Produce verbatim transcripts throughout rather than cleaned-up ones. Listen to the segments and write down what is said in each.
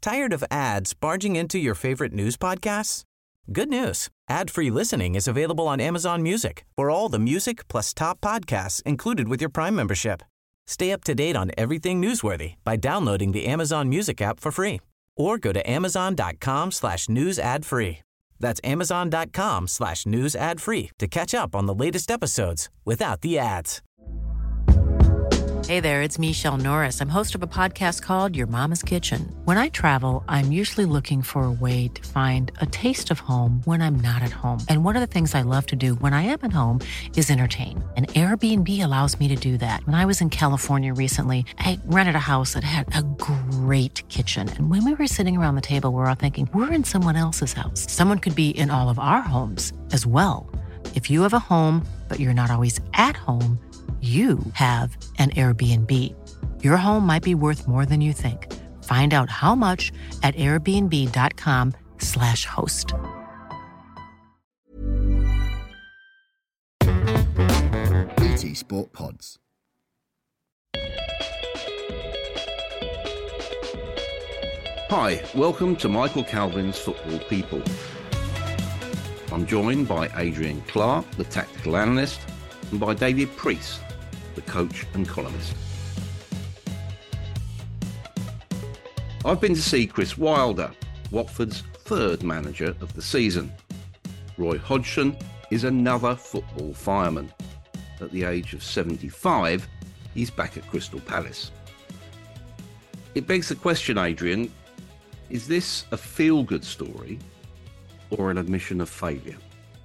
Tired of ads barging into your favorite news podcasts? Good news. Ad-free listening is available on Amazon Music for all the music plus top podcasts included with your Prime membership. Stay up to date on everything newsworthy by downloading the Amazon Music app for free or go to amazon.com slash news ad free. That's amazon.com slash news ad free to catch up on the latest episodes without the ads. Hey there, it's Michelle Norris. I'm host of a podcast called Your Mama's Kitchen. When I travel, I'm usually looking for a way to find a taste of home when I'm not at home. And one of the things I love to do when I am at home is entertain. And Airbnb allows me to do that. When I was in California recently, I rented a house that had a great kitchen. And when we were sitting around the table, we were all thinking, we're in someone else's house. Someone could be in all of our homes as well. If you have a home, but you're not always at home, you have an Airbnb. Your home might be worth more than you think. Find out how much at airbnb.com slash host. B T Sport Pods. Hi, welcome to Michael Calvin's Football People. I'm joined by Adrian Clark, the tactical analyst, and by David Priest, the coach and columnist. I've been to see Chris Wilder, Watford's third manager of the season. Roy Hodgson is another football fireman. At the age of seventy-five, he's back at Crystal Palace. It begs the question, Adrian, is this a feel-good story or an admission of failure?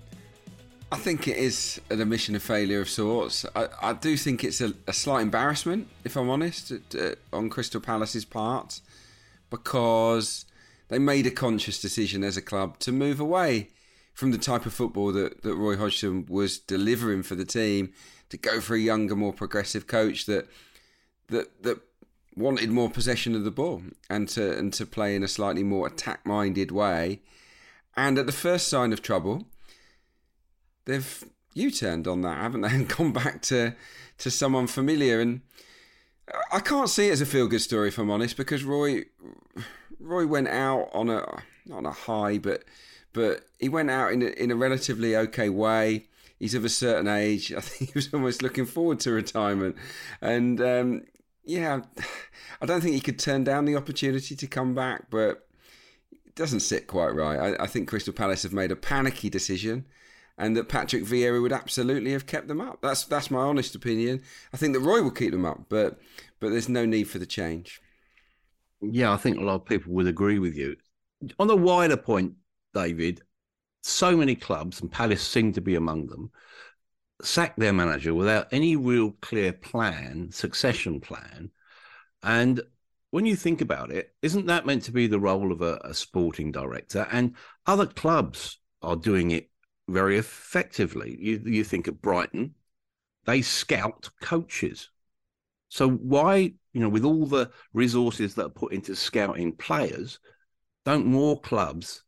I think it is an admission of failure of sorts. I, I do think it's a, a slight embarrassment, if I'm honest, uh, on Crystal Palace's part, because they made a conscious decision as a club to move away from the type of football that, that Roy Hodgson was delivering for the team, to go for a younger, more progressive coach that that that wanted more possession of the ball and to and to play in a slightly more attack-minded way. And at the first sign of trouble, they've U-turned on that, haven't they, and gone back to, to someone familiar. And I can't see it as a feel-good story, if I'm honest, because Roy Roy went out on a not on a high, but but he went out in a, in a relatively okay way. He's of a certain age. I think he was almost looking forward to retirement, and um, yeah, I don't think he could turn down the opportunity to come back, but it doesn't sit quite right. I, I think Crystal Palace have made a panicky decision, and that Patrick Vieira would absolutely have kept them up. That's that's my honest opinion. I think that Roy will keep them up, but but there's no need for the change. Yeah, I think a lot of people would agree with you. On a wider point, David, so many clubs, and Palace seem to be among them, sack their manager without any real clear plan, succession plan. And when you think about it, isn't that meant to be the role of a, a sporting director? And other clubs are doing it very effectively. You, you think of Brighton, they scout coaches. So why, you know, with all the resources that are put into scouting players, don't more clubs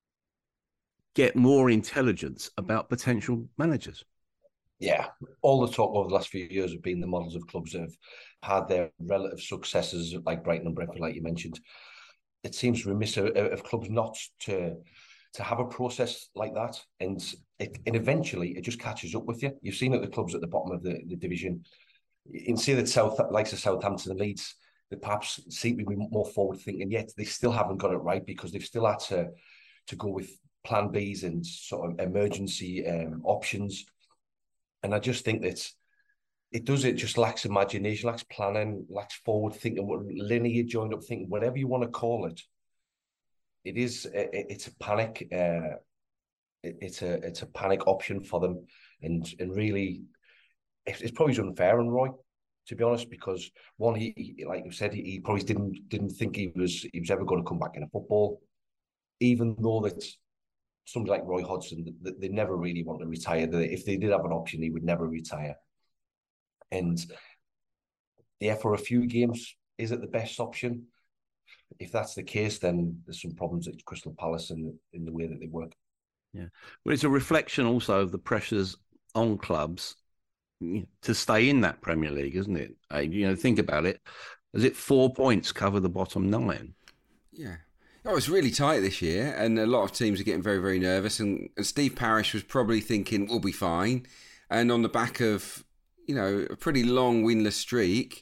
get more intelligence about potential managers? Yeah, all the talk over the last few years have been the models of clubs that have had their relative successes, like Brighton and Brentford, like you mentioned. It seems remiss of, of clubs not to to have a process like that, and it, and eventually it just catches up with you. You've seen it, the clubs at the bottom of the, the division. You can see that South, likes of Southampton and Leeds, that perhaps seem to be more forward thinking, yet they still haven't got it right because they've still had to to go with plan Bs and sort of emergency um, options. And I just think that it does, it just lacks imagination, lacks planning, lacks forward thinking, linear joined up thinking, whatever you want to call it. It is, it, it's a panic, uh, it, it's a it's a panic option for them. And and really, it's probably unfair on Roy, to be honest, because one, he, he like you said, he, he probably didn't didn't think he was he was ever going to come back into football, even though that somebody like Roy Hodgson, they, they never really want to retire. They, if they did have an option, he would never retire. And yeah, for a few games, is it the best option? If that's the case, then there's some problems at Crystal Palace in, in the way that they work. Yeah, well, it's a reflection also of the pressures on clubs to stay in that Premier League, isn't it? Uh, you know, think about it. Is it four points cover the bottom nine? Yeah. Oh, it's really tight this year, and a lot of teams are getting very, very nervous. And, and Steve Parish was probably thinking, we'll be fine. And on the back of, you know, a pretty long winless streak,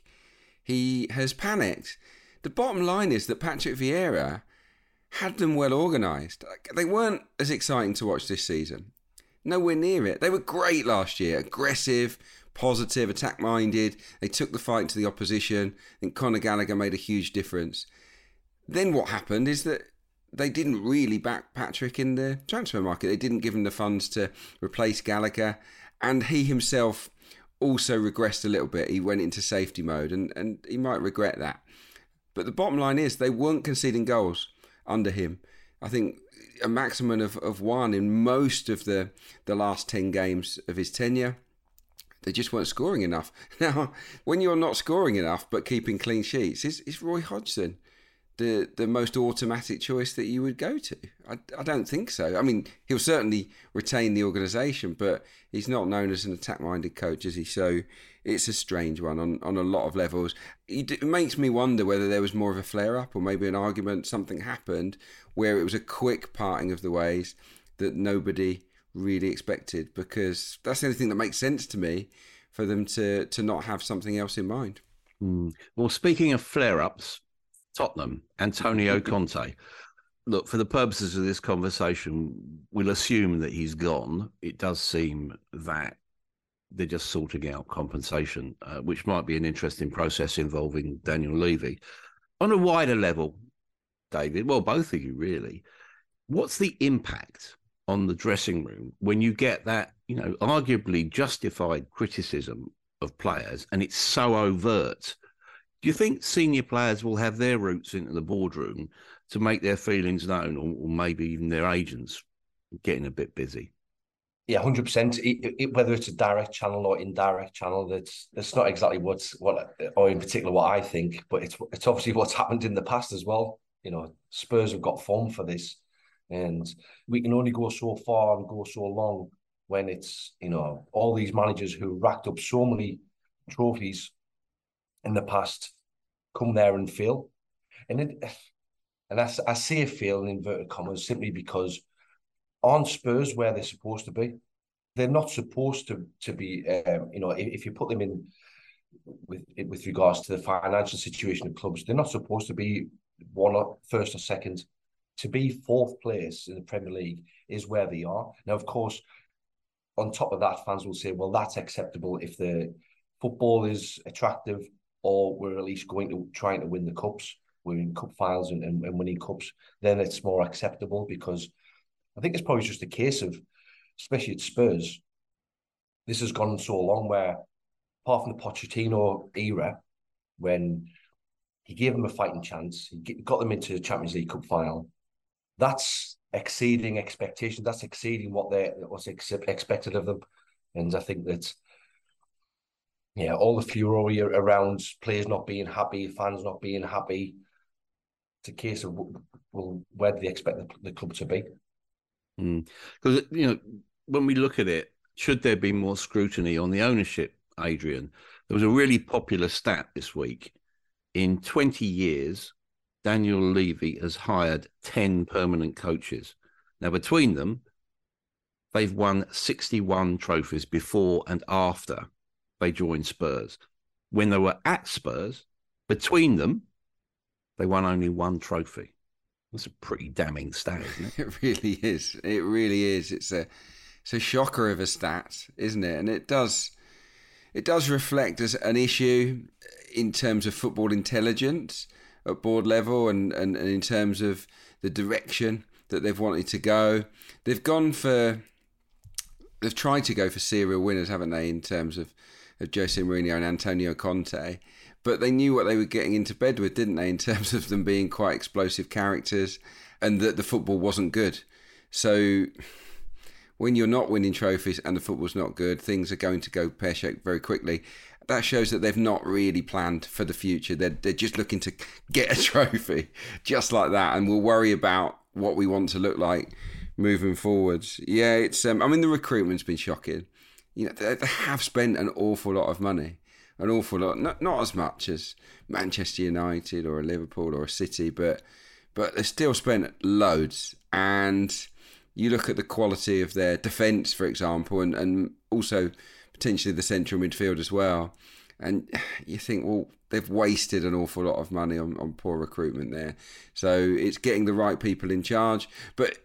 he has panicked. The bottom line is that Patrick Vieira had them well organised. They weren't as exciting to watch this season. Nowhere near it. They were great last year. Aggressive, positive, attack-minded. They took the fight to the opposition. I think Conor Gallagher made a huge difference. Then what happened is that they didn't really back Patrick in the transfer market. They didn't give him the funds to replace Gallagher. And he himself also regressed a little bit. He went into safety mode, and, and he might regret that. But the bottom line is they weren't conceding goals under him. I think a maximum of, of one in most of the, the last ten games of his tenure. They just weren't scoring enough. Now, when you're not scoring enough but keeping clean sheets, is, is Roy Hodgson the the most automatic choice that you would go to? I, I don't think so. I mean, he'll certainly retain the organisation, but he's not known as an attack-minded coach, is he? So it's a strange one on, on a lot of levels. It, it makes me wonder whether there was more of a flare-up or maybe an argument, something happened where it was a quick parting of the ways that nobody really expected, because that's the only thing that makes sense to me for them to, to not have something else in mind. Mm. Well, speaking of flare-ups, Tottenham, Antonio Conte. Look, for the purposes of this conversation, we'll assume that he's gone. It does seem that they're just sorting out compensation, uh, which might be an interesting process involving Daniel Levy. On a wider level, David, well, both of you really, what's the impact on the dressing room when you get that, you know, arguably justified criticism of players and it's so overt? Do you think senior players will have their routes into the boardroom to make their feelings known, or, or maybe even their agents getting a bit busy? Yeah, one hundred percent. It, it, whether it's a direct channel or indirect channel, that's that's not exactly what's what, or in particular what I think, but it's it's obviously what's happened in the past as well. You know, Spurs have got form for this, and we can only go so far and go so long when it's, you know, all these managers who racked up so many trophies in the past come there and fail. And it, and I, I say a fail in inverted commas simply because aren't Spurs where they're supposed to be? They're not supposed to to be, um, you know, if, if you put them in with with regards to the financial situation of clubs, they're not supposed to be one or first or second. To be fourth place in the Premier League is where they are. Now, of course, on top of that, fans will say, well, that's acceptable if the football is attractive, or we're at least going to trying to win the cups. We're in cup finals and, and, and winning cups. Then it's more acceptable, because I think it's probably just a case of, especially at Spurs, this has gone so long where, apart from the Pochettino era, when he gave them a fighting chance, he got them into the Champions League cup final, that's exceeding expectations. That's exceeding what they what's ex- expected of them. And I think that, yeah, all the furore around players not being happy, fans not being happy, it's a case of, well, where do they expect the, the club to be? Because, mm. you know, when we look at it, should there be more scrutiny on the ownership, Adrian? There was a really popular stat this week. In twenty years, Daniel Levy has hired ten permanent coaches. Now, between them, they've won sixty-one trophies before and after they joined Spurs. When they were at Spurs, between them, they won only one trophy. That's a pretty damning stat, isn't it? It really is. It really is. It's a, it's a shocker of a stat, isn't it? And it does, it does reflect as an issue in terms of football intelligence at board level, and, and, and in terms of the direction that they've wanted to go. They've gone for, they've tried to go for serial winners, haven't they, in terms of, of Jose Mourinho and Antonio Conte. But they knew what they were getting into bed with, didn't they, in terms of them being quite explosive characters, and that the football wasn't good. So when you're not winning trophies and the football's not good, things are going to go pear-shaped very quickly. That shows that they've not really planned for the future. They're, they're just looking to get a trophy, just like that, and we'll worry about what we want to look like moving forwards. Yeah, it's. Um, I mean, the recruitment's been shocking. You know, they, they have spent an awful lot of money. An awful lot, not not as much as Manchester United or a Liverpool or a City, but but they've still spent loads. And you look at the quality of their defence, for example, and, and also potentially the central midfield as well. And you think, well, they've wasted an awful lot of money on, on poor recruitment there. So it's getting the right people in charge. But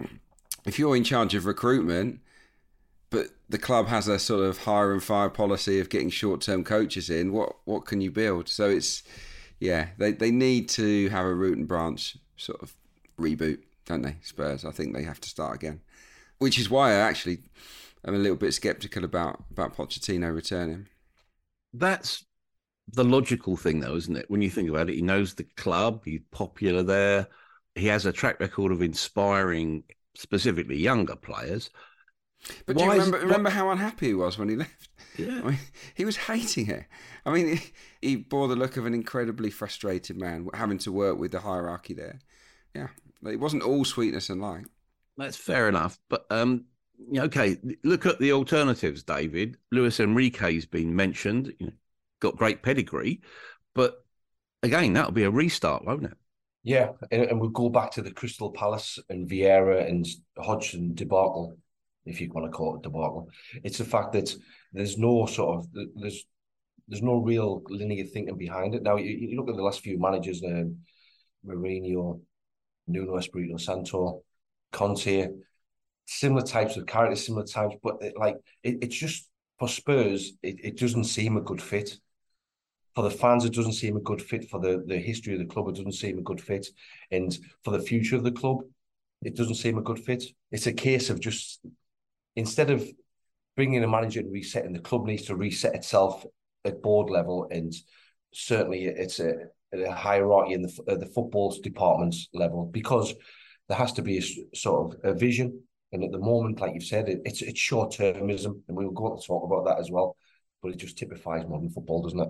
if you're in charge of recruitment, but the club has a sort of hire and fire policy of getting short-term coaches in, what what can you build? So it's, yeah, they, they need to have a root and branch sort of reboot, don't they, Spurs? I think they have to start again. Which is why I actually am a little bit sceptical about, about Pochettino returning. That's the logical thing, though, isn't it? When you think about it, he knows the club, he's popular there, he has a track record of inspiring specifically younger players. But do you Why remember, is, remember how unhappy he was when he left? Yeah. I mean, he was hating it. I mean, he, he bore the look of an incredibly frustrated man having to work with the hierarchy there. Yeah, it wasn't all sweetness and light. That's fair enough. But, um, okay, look at the alternatives, David. Luis Enrique's been mentioned, you know, got great pedigree. But, again, that'll be a restart, won't it? Yeah, and, and we'll go back to the Crystal Palace and Vieira and Hodgson debacle, if you want to call it debacle. It's the fact that there's no sort of there's there's no real linear thinking behind it. Now you, you look at the last few managers, um, Mourinho, Nuno Espirito Santo, Conte, similar types of characters, similar types, but it, like it, it's just for Spurs, it, it doesn't seem a good fit. For the fans, it doesn't seem a good fit. For the, the history of the club, it doesn't seem a good fit. And for the future of the club, it doesn't seem a good fit. It's a case of just, instead of bringing a manager and resetting, the club needs to reset itself at board level. And certainly it's a, a hierarchy in the, uh, the football department's level, because there has to be a sort of a vision. And at the moment, like you've said, it, it's, it's short-termism. And we'll go on to talk about that as well. But it just typifies modern football, doesn't it?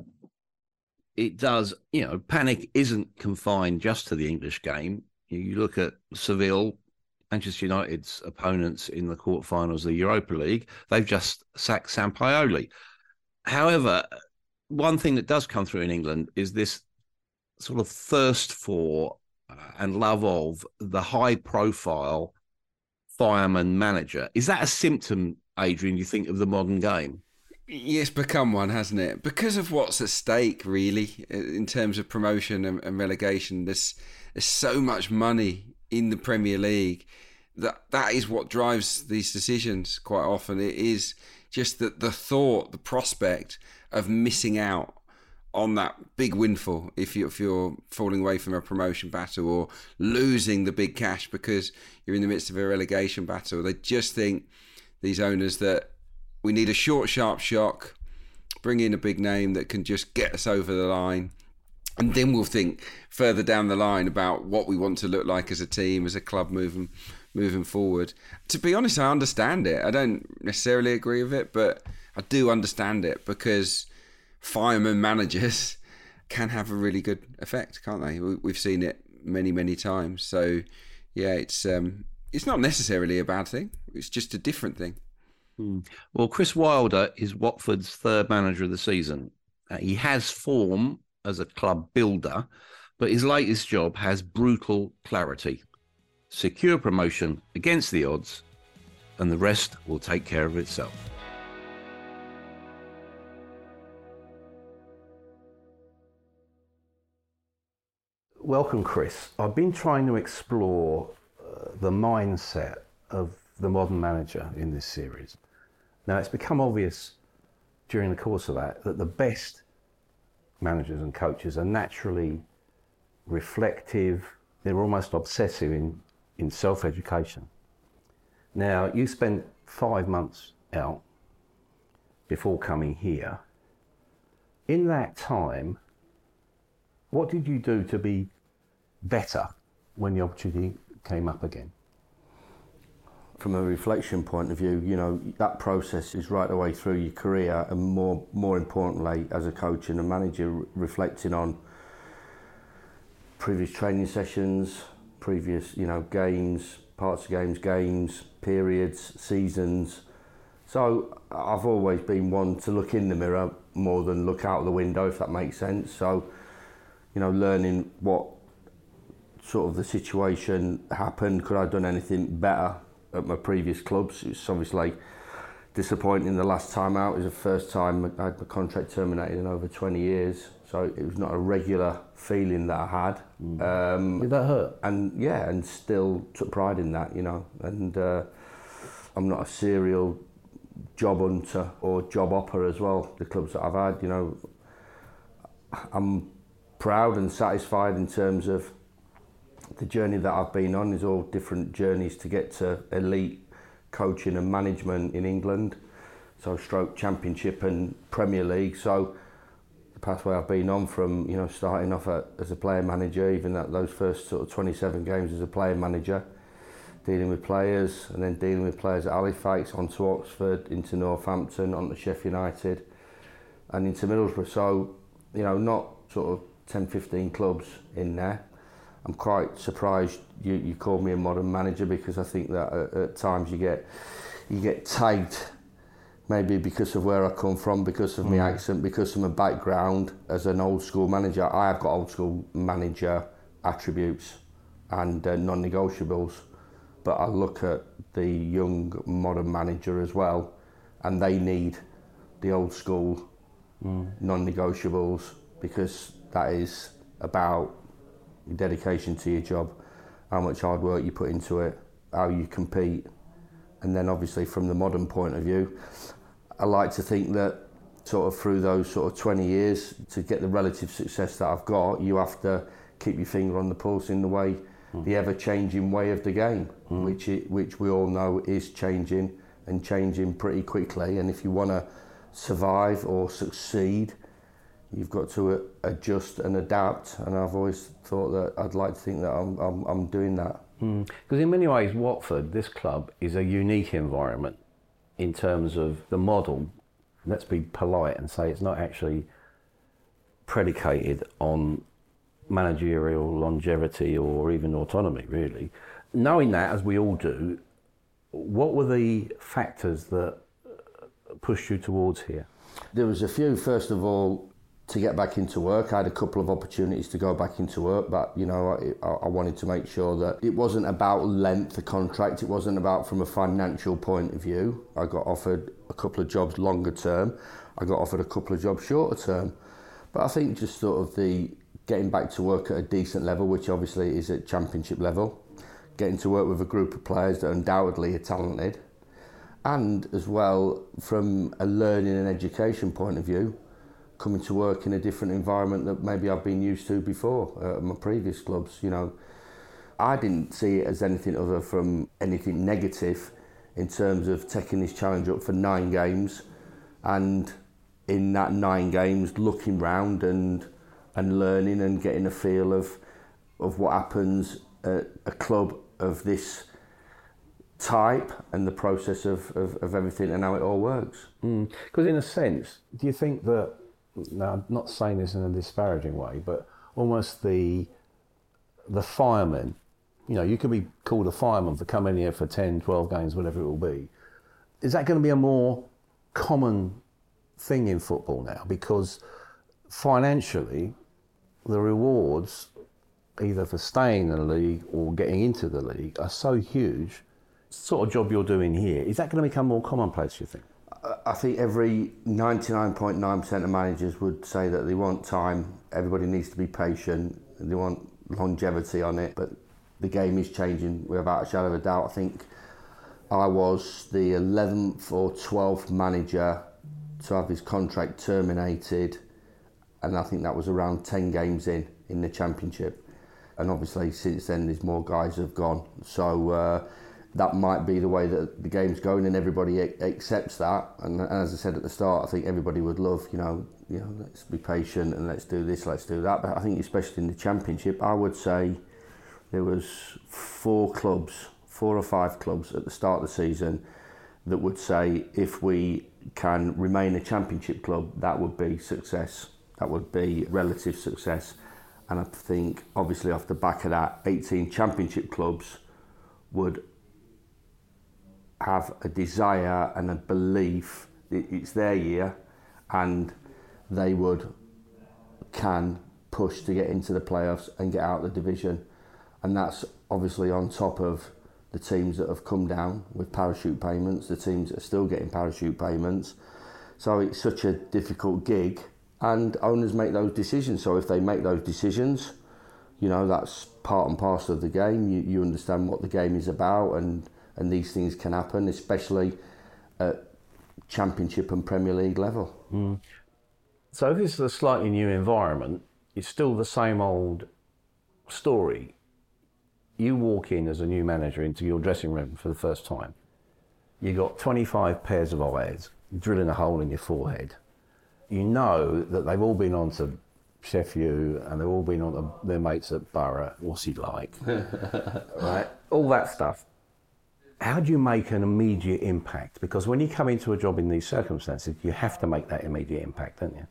It does. You know, panic isn't confined just to the English game. You look at Seville, Manchester United's opponents in the quarterfinals of the Europa League, they've just sacked Sampaoli. However, one thing that does come through in England is this sort of thirst for uh, and love of the high-profile fireman manager. Is that a symptom, Adrian, you think, of the modern game? Yeah, it's become one, hasn't it? Because of what's at stake, really, in terms of promotion and, and relegation. There's, there's so much money in the Premier League that that is what drives these decisions quite often. It is just that the thought, the prospect of missing out on that big windfall if, you, if you're falling away from a promotion battle, or losing the big cash because you're in the midst of a relegation battle. They just think, these owners, that we need a short, sharp shock, bring in a big name that can just get us over the line, and then we'll think further down the line about what we want to look like as a team, as a club moving moving forward. To be honest, I understand it. I don't necessarily agree with it, but I do understand it, because fireman managers can have a really good effect, can't they? We've seen it many, many times. So, yeah, it's um, it's not necessarily a bad thing. It's just a different thing. Hmm. Well, Chris Wilder is Watford's third manager of the season. Uh, he has form as a club builder, but his latest job has brutal clarity. Secure promotion against the odds, and the rest will take care of itself. Welcome, Chris. I've been trying to explore uh, the mindset of the modern manager in this series. Now, it's become obvious during the course of that that the best managers and coaches are naturally reflective. They're almost obsessive in, in self-education. Now, you spent five months out before coming here. In that time, what did you do to be better when the opportunity came up again? From a reflection point of view, you know, that process is right the way through your career, and more more importantly, as a coach and a manager, reflecting on previous training sessions, previous, you know, games, parts of games, games, periods, seasons. So I've always been one to look in the mirror more than look out the window, if that makes sense. So, you know, learning what sort of the situation happened, could I have done anything better at my previous clubs? It's obviously disappointing the last time out. It was the first time I had my contract terminated in over twenty years, so it was not a regular feeling that I had. Mm. Um, Did that hurt? And yeah, and still took pride in that, you know. And uh, I'm not a serial job hunter or job hopper as well. The clubs that I've had, you know, I'm proud and satisfied in terms of the journey that I've been on. Is all different journeys to get to elite coaching and management in England, so stroke Championship and Premier League. So the pathway I've been on, from, you know, starting off at, as a player manager, even at those first sort of twenty-seven games as a player manager, dealing with players, and then dealing with players at Halifax, on to Oxford, into Northampton, on to Sheffield United, and into Middlesbrough. So, you know, not sort of ten, fifteen clubs in there. I'm quite surprised you, you called me a modern manager, because I think that at, at times you get you get tagged, maybe because of where I come from, because of mm. my accent, because of my background as an old school manager. I have got old school manager attributes and uh, non-negotiables, but I look at the young modern manager as well, and they need the old school mm. non-negotiables, because that is about your dedication to your job, how much hard work you put into it, how you compete. And then obviously from the modern point of view, I like to think that sort of through those sort of twenty years, to get the relative success that I've got, you have to keep your finger on the pulse in the way, mm. the ever-changing way of the game, mm. which it, which we all know is changing and changing pretty quickly. And if you want to survive or succeed, you've got to adjust and adapt, and I've always thought that I'd like to think that I'm I'm, I'm doing that. Because mm. in many ways, Watford, this club, is a unique environment in terms of the model. Let's be polite and say it's not actually predicated on managerial longevity or even autonomy, really. Knowing that, as we all do, what were the factors that pushed you towards here? There was a few. First of all, to get back into work. I had a couple of opportunities to go back into work, but you know, I, I wanted to make sure that it wasn't about length of contract, it wasn't about from a financial point of view. I got offered a couple of jobs longer term, I got offered a couple of jobs shorter term, but I think just sort of the getting back to work at a decent level, which obviously is at Championship level, getting to work with a group of players that undoubtedly are talented, and as well from a learning and education point of view, coming to work in a different environment that maybe I've been used to before uh, at my previous clubs. You know, I didn't see it as anything other from anything negative in terms of taking this challenge up for nine games, and in that nine games looking round and and learning and getting a feel of of what happens at a club of this type and the process of, of, of everything and how it all works. Because mm. in a sense, do you think that, now I'm not saying this in a disparaging way, but almost the the firemen, you know, you could be called a fireman for coming here for ten, twelve games, whatever it will be. Is that going to be a more common thing in football now? Because financially, the rewards, either for staying in the league or getting into the league, are so huge. The sort of job you're doing here, is that going to become more commonplace, you think? I think every ninety-nine point nine percent of managers would say that they want time, everybody needs to be patient, they want longevity on it, but the game is changing without a shadow of a doubt. I think I was the eleventh or twelfth manager to have his contract terminated, and I think that was around ten games in, in the Championship. And obviously since then there's more guys have gone. So uh, that might be the way that the game's going, and everybody accepts that. And, and as I said at the start, I think everybody would love, you know, you know, let's be patient and let's do this, let's do that. But I think especially in the Championship, I would say there was four clubs, four or five clubs at the start of the season that would say if we can remain a Championship club, that would be success. That would be relative success. And I think obviously off the back of that, eighteen Championship clubs would have a desire and a belief that it's their year and they would can push to get into the playoffs and get out of the division. and that's obviously on top of the teams that have come down with parachute payments, the teams that are still getting parachute payments. So it's such a difficult gig, and owners make those decisions. So if they make those decisions, you know, that's part and parcel of the game. You, you understand what the game is about, and, and these things can happen, especially at Championship and Premier League level. Mm. So if this is a slightly new environment, it's still the same old story. You walk in as a new manager into your dressing room for the first time. You got twenty-five pairs of eyes drilling a hole in your forehead. You know that they've all been on to Chef U and they've all been on to their mates at Borough. What's he like? Right? All that stuff. How do you make an immediate impact? Because when you come into a job in these circumstances, you have to make that immediate impact, don't you?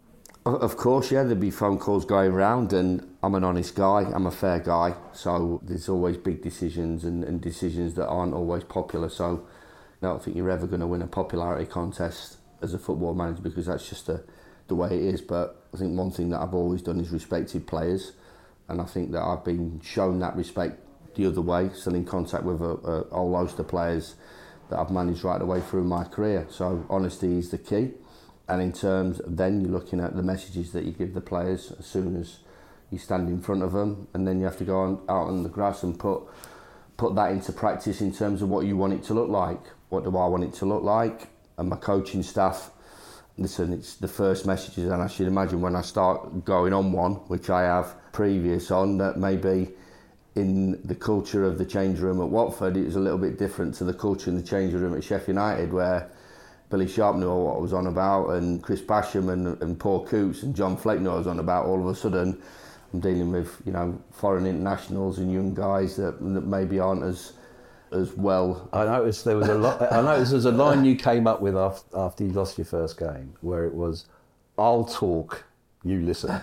Of course, yeah, there'd be phone calls going round, and I'm an honest guy, I'm a fair guy, so there's always big decisions and, and decisions that aren't always popular, so I don't think you're ever going to win a popularity contest as a football manager, because that's just a, the way it is. But I think one thing that I've always done is respected players, and I think that I've been shown that respect the other way, still in contact with a, a whole host of players that I've managed right the way through my career. So honesty is the key. And in terms of then you're looking at the messages that you give the players as soon as you stand in front of them, and then you have to go on, out on the grass and put put that into practice in terms of what you want it to look like. What do I want it to look like? And my coaching staff, listen, it's the first messages, and I should imagine when I start going on one, which I have previous on, that maybe in the culture of the change room at Watford, it was a little bit different to the culture in the change room at Sheffield United, where Billy Sharp knew what I was on about, and Chris Basham and, and Paul Coots and John Flake knew what I was on about. All of a sudden, I'm dealing with, you know, foreign internationals and young guys that, that maybe aren't as as well. I noticed there was a lot. I noticed there was a line you came up with after, after you lost your first game, where it was, "I'll talk, you listen."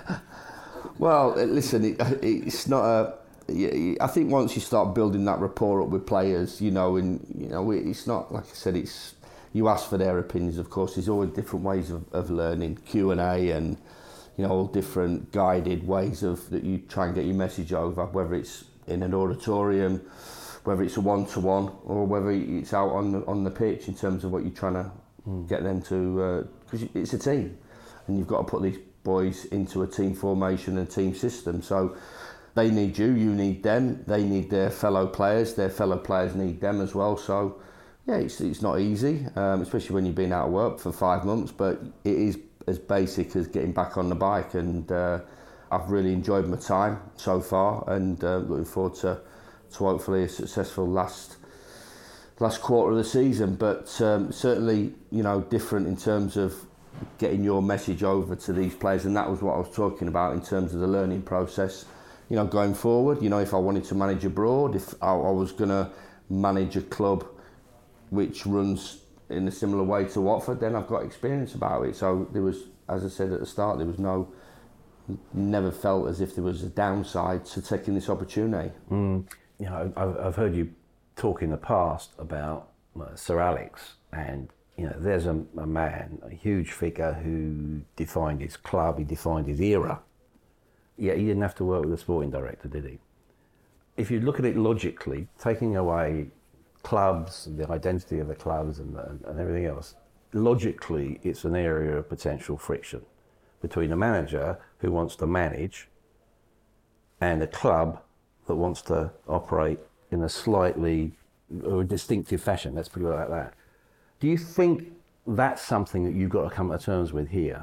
Well, listen, it, it's not a. I think once you start building that rapport up with players, you know, and you know, it's not like I said, it's. You ask for their opinions, of course. There's always different ways of, of learning, Q and A, and you know, all different guided ways of that you try and get your message over, whether it's in an auditorium, whether it's a one-to-one, or whether it's out on the, on the pitch in terms of what you're trying to mm. get them to, because uh, it's a team, and you've got to put these boys into a team formation and team system. So they need you, you need them, they need their fellow players, their fellow players need them as well. So. Yeah, it's, it's not easy, um, especially when you've been out of work for five months, but it is as basic as getting back on the bike, and uh, I've really enjoyed my time so far, and uh, looking forward to, to hopefully a successful last last quarter of the season. But um, certainly, you know, different in terms of getting your message over to these players, and that was what I was talking about in terms of the learning process. You know, going forward, you know, if I wanted to manage abroad, if I, I was going to manage a club which runs in a similar way to Watford, then I've got experience about it. So there was, as I said at the start, there was no, never felt as if there was a downside to taking this opportunity. Mm. You know, I've, I've heard you talk in the past about uh, Sir Alex, and you know, there's a, a man, a huge figure who defined his club, he defined his era. Yet he didn't have to work with a sporting director, did he? If you look at it logically, taking away clubs, the identity of the clubs and, and, and everything else, logically it's an area of potential friction between a manager who wants to manage and a club that wants to operate in a slightly or a distinctive fashion, let's put it like that. Do you think that's something that you've got to come to terms with here?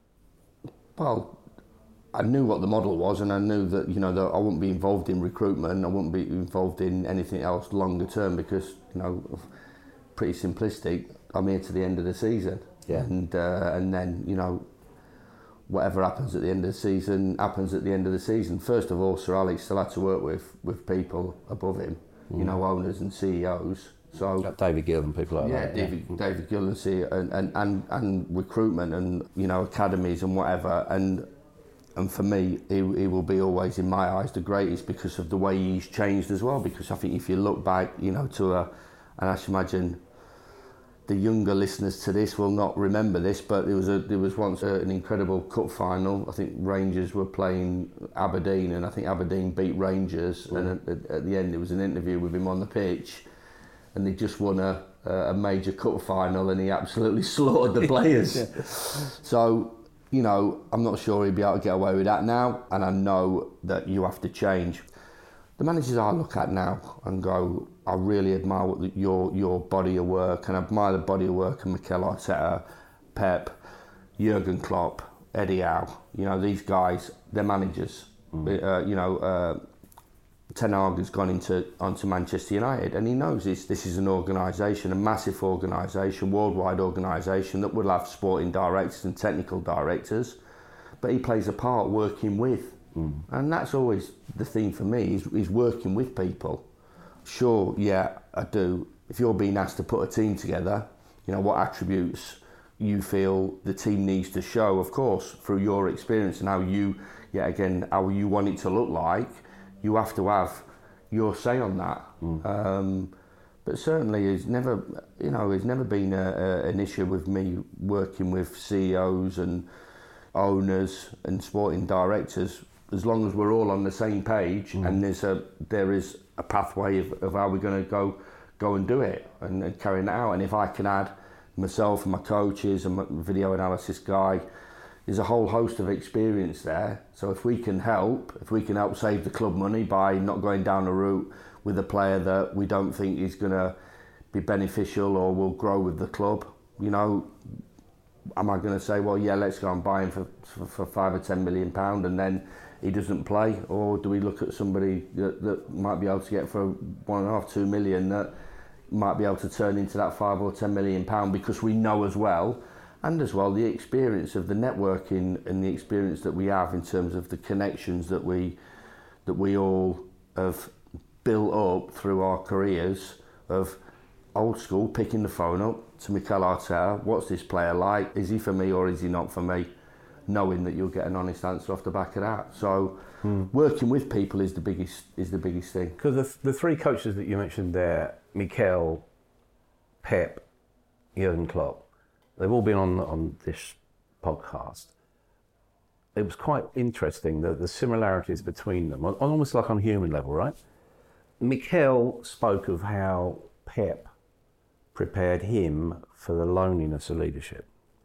Well, I knew what the model was, and I knew that, you know, that I wouldn't be involved in recruitment, I wouldn't be involved in anything else longer term, because, you know, pretty simplistic, I'm here to the end of the season. Yeah. And uh, and then, you know, whatever happens at the end of the season, happens at the end of the season. First of all, Sir Alex still had to work with, with people above him, mm. you know, owners and C E Os. So like David Gill and people like yeah, that. David, yeah, David Gill and C E O, and, and, and, and recruitment and, you know, academies and whatever. And And for me, he, he will be always, in my eyes, the greatest, because of the way he's changed as well. Because I think if you look back, you know, to a, and I should imagine the younger listeners to this will not remember this, but there was a there was once a, an incredible cup final. I think Rangers were playing Aberdeen, and I think Aberdeen beat Rangers. Mm. And at, at the end, there was an interview with him on the pitch, and they just won a a major cup final, and he absolutely slaughtered the players. Yeah. So, you know, I'm not sure he'd be able to get away with that now, and I know that you have to change. The managers I look at now and go, I really admire what the, your your body of work, and I admire the body of work of Mikel Arteta, Pep, Jurgen Klopp, Eddie Howe. You know, these guys, they're managers. Mm. Uh, you know, uh, Ten Hag has gone into onto Manchester United, and he knows this. This is an organisation, a massive organisation, worldwide organisation that will have sporting directors and technical directors, but he plays a part working with. Mm. And that's always the theme for me, is, is working with people. Sure, yeah, I do. If you're being asked to put a team together, you know, what attributes you feel the team needs to show, of course, through your experience and how you, yeah, again, how you want it to look like, you have to have your say on that. Mm. Um, but certainly it's never, you know, it's never been a, a, an issue with me working with C E Os and owners and sporting directors, as long as we're all on the same page. Mm. And there's a there is a pathway of, of how we're going to go go and do it and, and carry it out. And if I can add myself and my coaches and my video analysis guy, there's a whole host of experience there. So if we can help, if we can help save the club money by not going down a route with a player that we don't think is going to be beneficial or will grow with the club, you know, am I going to say, well, yeah, let's go and buy him for, for, for five or ten million pound and then he doesn't play? Or do we look at somebody that, that might be able to get for one and a half, two million that might be able to turn into that five or ten million pound, because we know as well, and as well the experience of the networking and the experience that we have in terms of the connections that we that we all have built up through our careers of old school, picking the phone up to Mikel Arteta, what's this player like? Is he for me or is he not for me? Knowing that you'll get an honest answer off the back of that. So hmm. working with people is the biggest is the biggest thing. Because the, the three coaches that you mentioned there, Mikel, Pep, Jurgen Klopp, they've all been on on this podcast. It was quite interesting, the, the similarities between them, almost like on a human level, right? Mikel spoke of how Pep prepared him for the loneliness of leadership.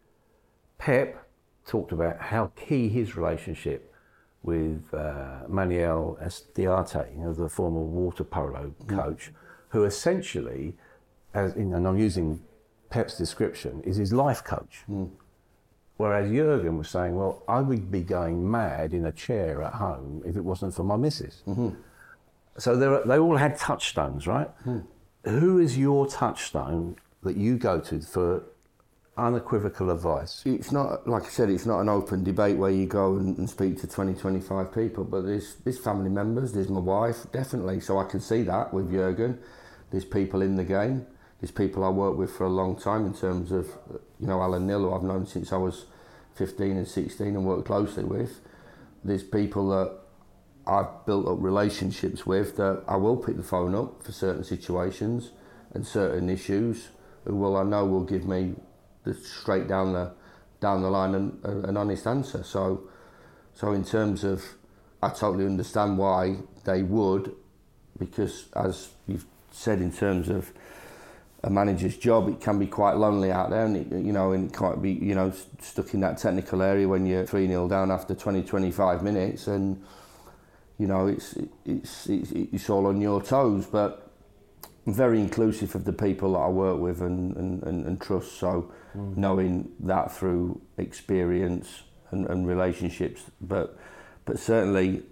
Pep talked about how key his relationship with uh, Manuel Estiarte, you know, the former water polo coach, mm. who essentially, as in, and I'm using Pep's description, is his life coach. Mm. Whereas Jurgen was saying, well, I would be going mad in a chair at home if it wasn't for my missus. Mm-hmm. So there, they all had touchstones, right? Mm. Who is your touchstone that you go to for unequivocal advice? It's not, like I said, it's not an open debate where you go and, and speak to twenty, twenty-five people, but there's, there's family members, there's my wife, definitely. So I can see that with Jurgen. There's people in the game. There's people I worked with for a long time in terms of, you know, Alan Neil, who I've known since I was fifteen and sixteen and worked closely with. There's people that I've built up relationships with that I will pick the phone up for certain situations and certain issues, who will I know will give me the straight down the down the line and uh, an honest answer. So, so in terms of, I totally understand why they would, because as you've said, in terms of a manager's job, it can be quite lonely out there, and it, you know, and it can't be, you know, stuck in that technical area when you're three nil down after twenty, twenty-five minutes, and you know, it's it's it's it's all on your toes. But I'm very inclusive of the people that I work with and and, and, and trust. So mm. knowing that through experience and, and relationships, but but certainly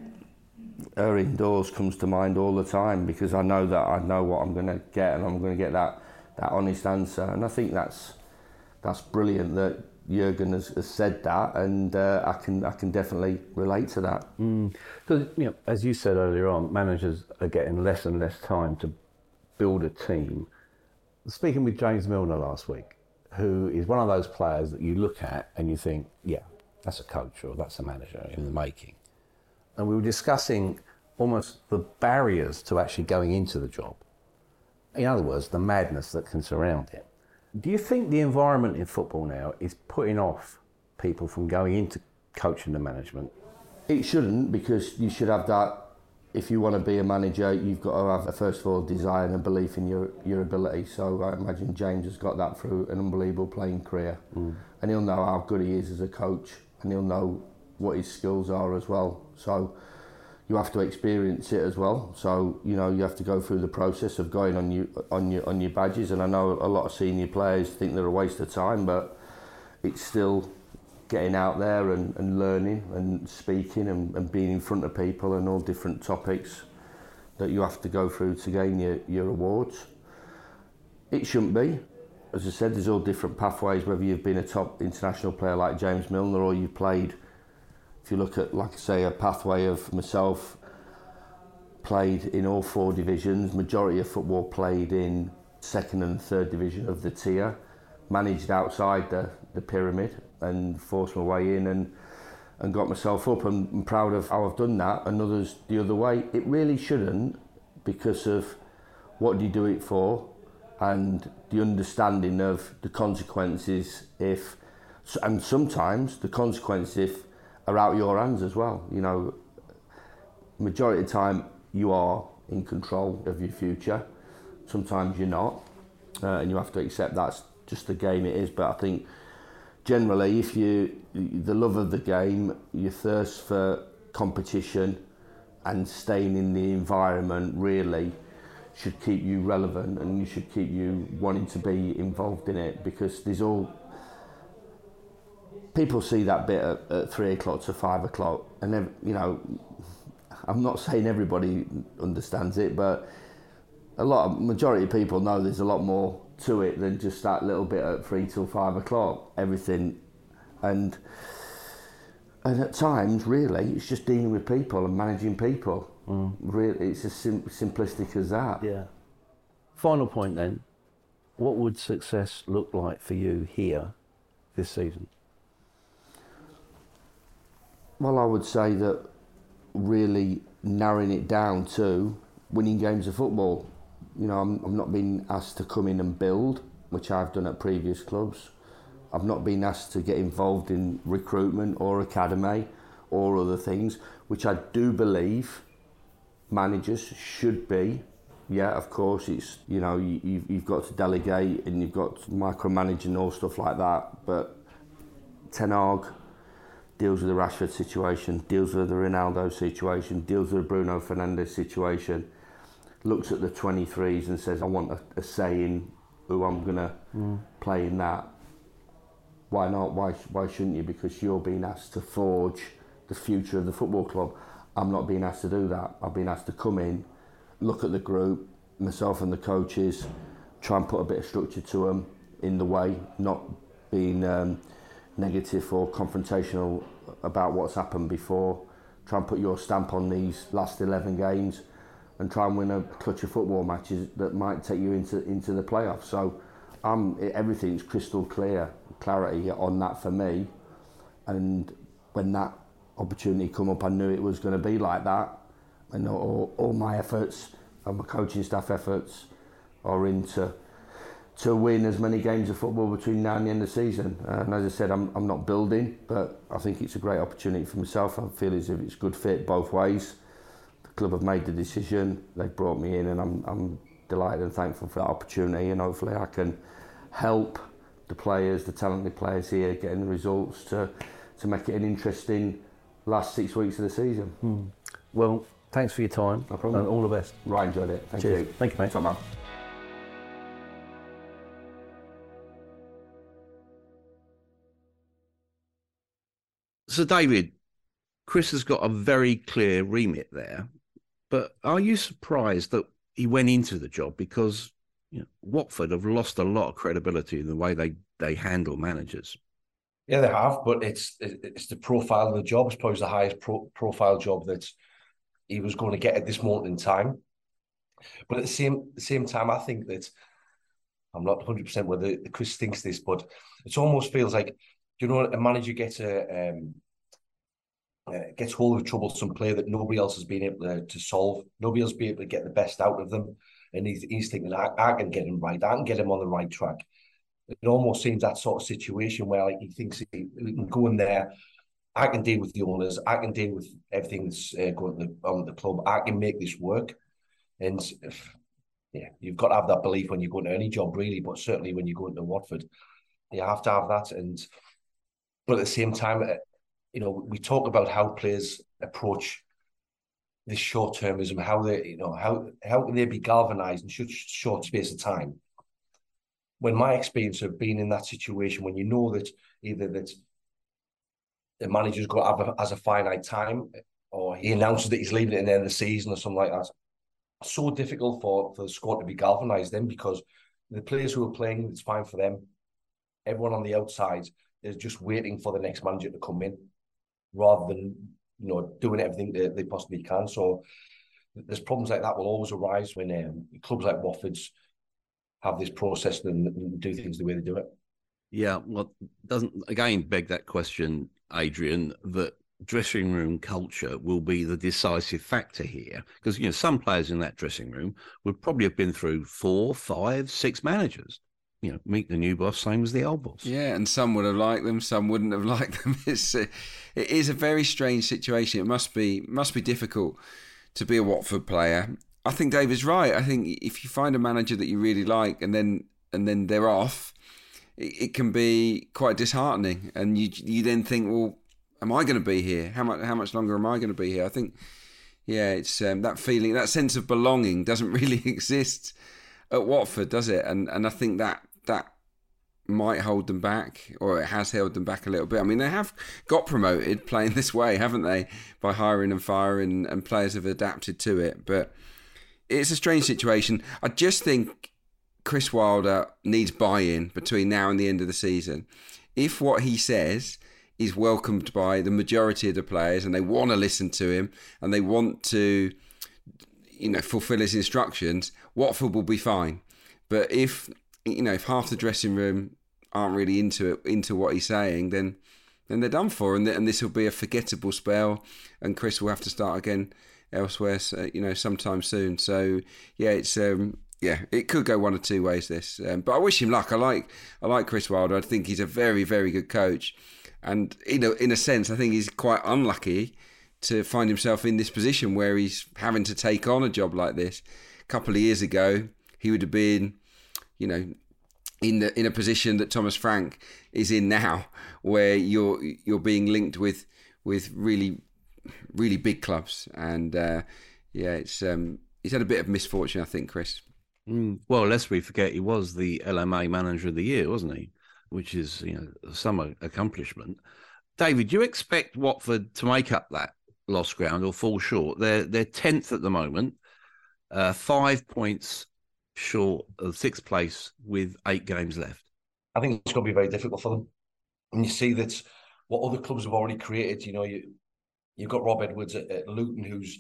her indoors comes to mind all the time, because I know that I know what I'm going to get, and I'm going to get that that honest answer. And I think that's that's brilliant that Jurgen has, has said that, and uh, I can I can definitely relate to that. Because mm. you know, as you said earlier on, managers are getting less and less time to build a team. Speaking with James Milner last week, who is one of those players that you look at and you think, yeah, that's a coach or that's a manager in the making. And we were discussing almost the barriers to actually going into the job. In other words, the madness that can surround it. Do you think the environment in football now is putting off people from going into coaching and management? It shouldn't, because you should have that. If you want to be a manager, you've got to have, a, first of all, desire and a belief in your, your ability. So I imagine James has got that through an unbelievable playing career. Mm. And he'll know how good he is as a coach, and he'll know what his skills are as well. So you have to experience it as well. So, you know, you have to go through the process of going on, you, on, your, on your badges. And I know a lot of senior players think they're a waste of time, but it's still getting out there and, and learning and speaking and, and being in front of people and all different topics that you have to go through to gain your, your awards. It shouldn't be. As I said, there's all different pathways, whether you've been a top international player like James Milner or you've played, if you look at, like I say, a pathway of myself, played in all four divisions, majority of football played in second and third division of the tier, managed outside the, the pyramid and forced my way in and and got myself up. And I'm proud of how I've done that, and others the other way. It really shouldn't, because of what do you do it for and the understanding of the consequences if, and sometimes the consequences if are out your hands as well. You know, majority of the time you are in control of your future. Sometimes you're not, uh, and you have to accept that's just the game it is. But I think generally, if you, the love of the game, your thirst for competition and staying in the environment really should keep you relevant, and you should keep you wanting to be involved in it, because there's all, people see that bit at, at three o'clock to five o'clock, and then, you know, I'm not saying everybody understands it, but a lot of, majority of people know there's a lot more to it than just that little bit at three till five o'clock, everything. And and at times, really, it's just dealing with people and managing people. Mm. Really, it's as sim- simplistic as that. Yeah. Final point then, what would success look like for you here this season? Well, I would say that really narrowing it down to winning games of football. You know, I'm, I'm not being asked to come in and build, which I've done at previous clubs. I've not been asked to get involved in recruitment or academy or other things, which I do believe managers should be. Yeah, of course, it's, you know, you, you've, you've got to delegate and you've got to micromanage and all stuff like that. But Ten Hag deals with the Rashford situation, deals with the Ronaldo situation, deals with the Bruno Fernandes situation, looks at the twenty-threes and says, I want a, a say in who I'm going to mm. play in that. Why not? Why why shouldn't you? Because you're being asked to forge the future of the football club. I'm not being asked to do that. I've been asked to come in, look at the group, myself and the coaches, try and put a bit of structure to them in the way, not being um, negative or confrontational about what's happened before. Try and put your stamp on these last eleven games and try and win a clutch of football matches that might take you into into the playoffs. So um, everything's crystal clear, clarity on that for me. And when that opportunity come up, I knew it was going to be like that. And all, all my efforts and my coaching staff efforts are into to win as many games of football between now and the end of the season. And as I said, I'm I'm not building, but I think it's a great opportunity for myself. I feel as if it's a good fit both ways. The club have made the decision, they've brought me in, and I'm I'm delighted and thankful for that opportunity, and hopefully I can help the players, the talented players here, getting the results to to make it an interesting last six weeks of the season. Hmm. Well, thanks for your time. No problem. And all the best. Right, enjoyed it. Thank Cheers. you. Thank you, mate. Top man. So, David, Chris has got a very clear remit there, but are you surprised that he went into the job? Because, you know, Watford have lost a lot of credibility in the way they, they handle managers. Yeah, they have, but it's it's the profile of the job. I suppose the highest pro- profile job that he was going to get at this moment in time. But at the same the same time, I think that I'm not one hundred percent whether Chris thinks this, but it almost feels like, you know, a manager gets a um, uh, gets hold of a troublesome player that nobody else has been able to, to solve. Nobody else has been able to get the best out of them, and he's he's thinking, I, I can get him right. I can get him on the right track. it almost seems that sort of situation where like he thinks he, he can go in there. I can deal with the owners. I can deal with everything that's uh, going on at the club. I can make this work. And if, yeah, you've got to have that belief when you go into any job, really. But certainly when you go into Watford, you have to have that. And but at the same time, you know, we talk about how players approach this short-termism, how they, you know, how how can they be galvanised in such short space of time? When my experience of being in that situation, when you know that either that the manager's got to have a, as a finite time, or he announces that he's leaving at the end of the season or something like that, it's so difficult for, for the squad to be galvanised then, because the players who are playing, it's fine for them. Everyone on the outside is just waiting for the next manager to come in, rather than, you know, doing everything that they possibly can. So there's problems like that will always arise when um, clubs like Watford's have this process and, and do things the way they do it. Yeah, well, doesn't again beg that question, Adrian, that dressing room culture will be the decisive factor here? Because, you know, some players in that dressing room would probably have been through four, five, six managers. You know, meet the new boss, same as the old boss. Yeah, and some would have liked them, some wouldn't have liked them. It's a, it is a very strange situation. It must be must be difficult to be a Watford player. I think David's right. I think if you find a manager that you really like and then and then they're off, it, it can be quite disheartening. And you you then think, well, am I going to be here? How much how much longer am I going to be here? I think, yeah, it's um, that feeling, that sense of belonging doesn't really exist at Watford, does it? And and I think that that might hold them back, or it has held them back a little bit. I mean, they have got promoted playing this way, haven't they? By hiring and firing, and players have adapted to it. But it's a strange situation. I just think Chris Wilder needs buy-in between now and the end of the season. If what he says is welcomed by the majority of the players and they want to listen to him and they want to, you know, fulfill his instructions, Watford will be fine. But if, you know, if half the dressing room aren't really into it, into what he's saying, then then they're done for, and, and this will be a forgettable spell, and Chris will have to start again elsewhere, so, you know, sometime soon. So yeah, it's um, yeah, it could go one or two ways. This, um, but I wish him luck. I like I like Chris Wilder. I think he's a very very good coach, and you know, in a sense, I think he's quite unlucky to find himself in this position where he's having to take on a job like this. A couple of years ago, he would have been, you know, in the in a position that Thomas Frank is in now, where you're you're being linked with with really really big clubs, and uh, yeah, it's um, he's had a bit of misfortune, I think, Chris. Mm. Well, lest we forget, he was the L M A Manager of the Year, wasn't he? Which is, you know, some accomplishment. David, do you expect Watford to make up that lost ground or fall short? They're they're tenth at the moment, uh, five points short of sixth place with eight games left. I think it's going to be very difficult for them. And you see that what other clubs have already created. You know, you you've got Rob Edwards at, at Luton, who's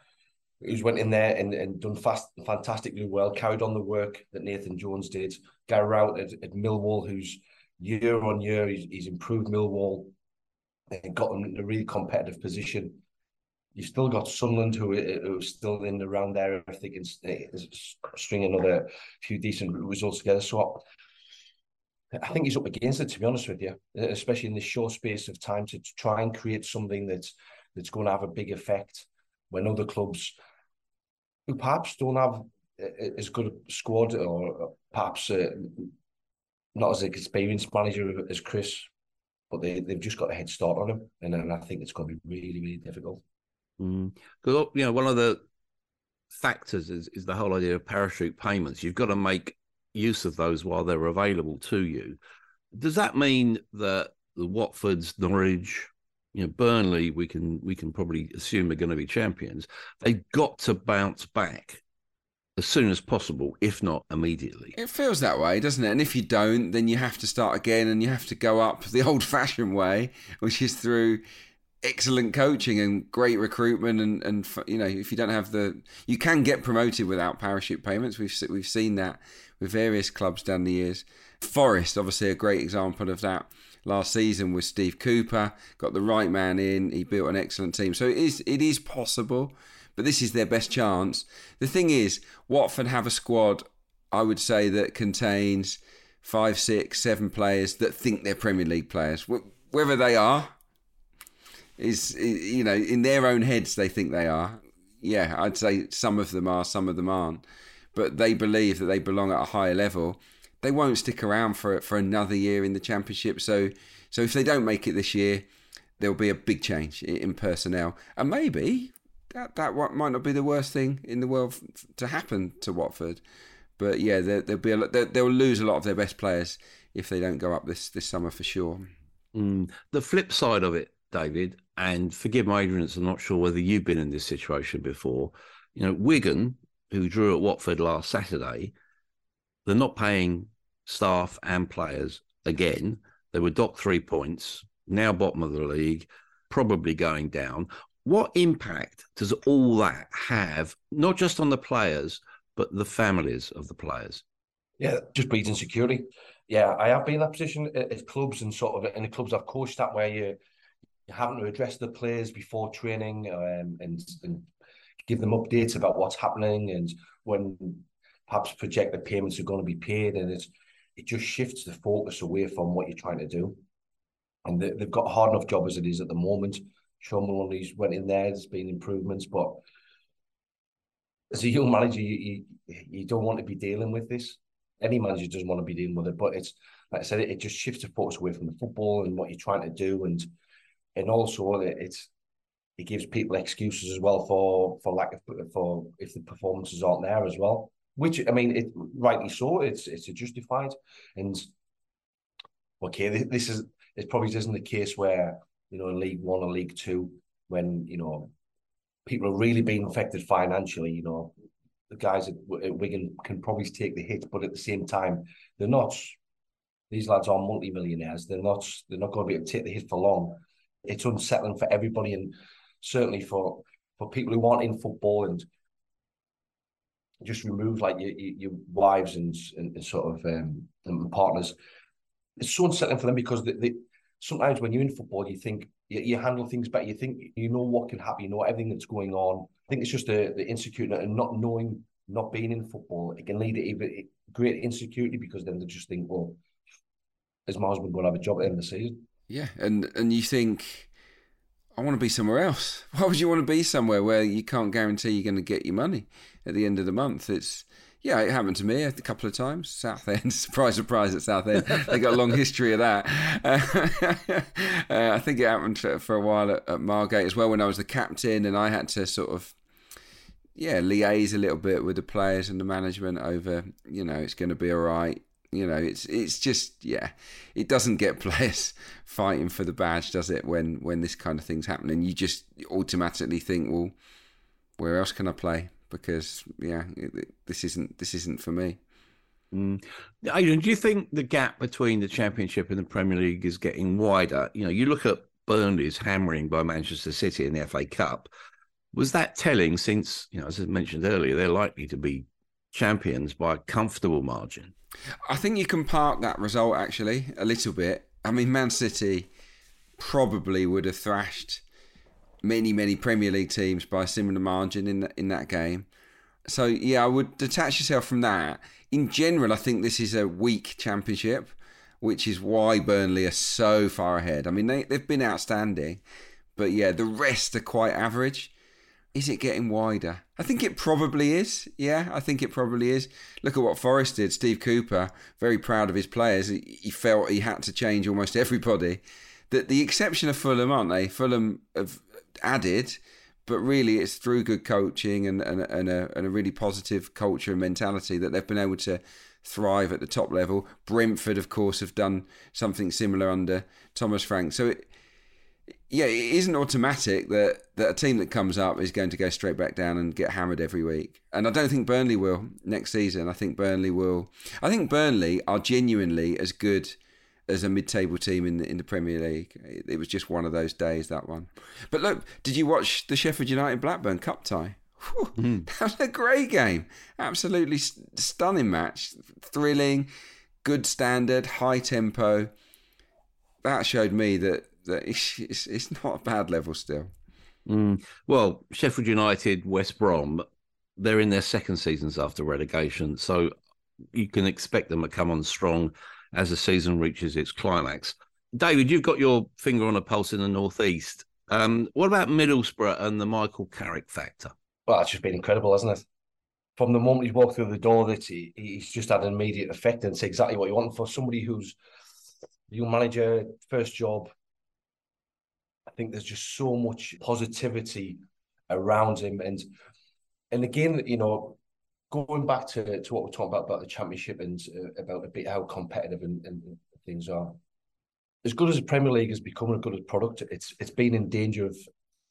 who's went in there and, and done fast, fantastically well, carried on the work that Nathan Jones did. Gary Rowett at, at Millwall, who's year on year he's, he's improved Millwall and got them in a really competitive position. You've still got Sunderland, who who's still in around there, if they can string another few decent results together. So I think he's up against it, to be honest with you, especially in this short space of time, to try and create something that's that's going to have a big effect when other clubs, who perhaps don't have as good a squad, or perhaps uh, not as an experienced manager as Chris, but they, they've just got a head start on him. And, and I think it's going to be really, really difficult. Mm. Because, you know, one of the factors is, is the whole idea of parachute payments. You've got to make use of those while they're available to you. Does that mean that the Watfords, Norwich, you know, Burnley, we can we can probably assume are going to be champions? They've got to bounce back as soon as possible, if not immediately. It feels that way, doesn't it? And if you don't, then you have to start again, and you have to go up the old-fashioned way, which is through excellent coaching and great recruitment, and, and you know, if you don't have the, you can get promoted without parachute payments. We've we've seen that with various clubs down the years. Forest, obviously, a great example of that last season with Steve Cooper. Got the right man in. He built an excellent team. So it is it is possible, but this is their best chance. The thing is, Watford have a squad, I would say, that contains five, six, seven players that think they're Premier League players. Whether they are, is, you know, in their own heads they think they are. Yeah, I'd say some of them are, some of them aren't. But they believe that they belong at a higher level. They won't stick around for for another year in the Championship. So, so if they don't make it this year, there'll be a big change in personnel. And maybe that, that might not be the worst thing in the world to happen to Watford. But yeah, there, there'll be a, they'll lose a lot of their best players if they don't go up this, this summer for sure. Mm. The flip side of it, David, and forgive my ignorance, I'm not sure whether you've been in this situation before. You know, Wigan, who drew at Watford last Saturday, they're not paying staff and players again. They were docked three points, now bottom of the league, probably going down. What impact does all that have, not just on the players, but the families of the players? Yeah, just breeds insecurity. Yeah, I have been in that position at, at clubs and sort of in the clubs I've coached at, where you, you're having to address the players before training um, and, and give them updates about what's happening and when perhaps projected payments are going to be paid, and it's, it just shifts the focus away from what you're trying to do. And they, they've got a hard enough job as it is at the moment. Sean Maloney's went in there, there's been improvements, but as a young manager, you, you, you don't want to be dealing with this. Any manager doesn't want to be dealing with it, but it's, like I said, it, it just shifts the focus away from the football and what you're trying to do, and and also it, it's it gives people excuses as well for for lack of for if the performances aren't there as well. Which, I mean, it rightly so. It's it's justified, and okay, this is it. Probably isn't the case where, you know, in League One or League Two, when, you know, people are really being affected financially. You know, the guys at, at Wigan can probably take the hit, but at the same time, they're not. These lads are multi-millionaires. They're not. They're not going to be able to take the hit for long. It's unsettling for everybody, and certainly for for people who aren't in football and just remove like your, your wives and, and, and sort of um, and partners. It's so unsettling for them because they, they, sometimes when you're in football, you think you, you handle things better. You think you know what can happen. You know everything that's going on. I think it's just the, the insecurity and not knowing, not being in football. It can lead to even great insecurity because then they just think, well, is my husband going to have a job at the end of the season? Yeah, and and you think, I want to be somewhere else. Why would you want to be somewhere where you can't guarantee you're going to get your money at the end of the month? It's yeah, it happened to me a couple of times. Southend, surprise, surprise at Southend. They got a long history of that. Uh, uh, I think it happened for, for a while at, at Margate as well when I was the captain, and I had to sort of yeah liaise a little bit with the players and the management over, you know, it's going to be all right. You know, it's it's just, yeah, it doesn't get players fighting for the badge, does it, when, when this kind of thing's happening? You just automatically think, well, where else can I play? Because, yeah, it, this isn't this isn't for me. Mm. Adrian, do you think the gap between the Championship and the Premier League is getting wider? You know, you look at Burnley's hammering by Manchester City in the F A Cup. Was that telling since, you know, as I mentioned earlier, they're likely to be champions by a comfortable margin? I think you can park that result, actually, a little bit. I mean, Man City probably would have thrashed many, many Premier League teams by a similar margin in in that game. So, yeah, I would detach yourself from that. In general, I think this is a weak Championship, which is why Burnley are so far ahead. I mean, they, they've been outstanding, but, yeah, the rest are quite average. Is it getting wider? I think it probably is. Yeah, I think it probably is. Look at what Forest did. Steve Cooper, very proud of his players. He felt he had to change almost everybody. The, the exception of Fulham, aren't they? Fulham have added, but really it's through good coaching and, and, and, a, and a really positive culture and mentality that they've been able to thrive at the top level. Brentford, of course, have done something similar under Thomas Frank. So it, yeah, it isn't automatic that, that a team that comes up is going to go straight back down and get hammered every week. And I don't think Burnley will next season. I think Burnley will. I think Burnley are genuinely as good as a mid-table team in the, in the Premier League. It, it was just one of those days, that one. But look, did you watch the Sheffield United-Blackburn Cup tie? Whew, mm. That was a great game. Absolutely st- stunning match. Thrilling, good standard, high tempo. That showed me that that it's, it's, it's not a bad level still. Mm. Well, Sheffield United, West Brom, they're in their second seasons after relegation. So you can expect them to come on strong as the season reaches its climax. David, you've got your finger on a pulse in the Northeast. Um, what about Middlesbrough and the Michael Carrick factor? Well, it's just been incredible, hasn't it? From the moment he walked through the door, that he, he's just had an immediate effect, and it's exactly what you want for somebody who's a young manager, first job. I think there's just so much positivity around him, and and again, you know, going back to, to what we're talking about about the Championship and uh, about a bit how competitive and, and things are. As good as the Premier League has become, a good as product, it's it's been in danger of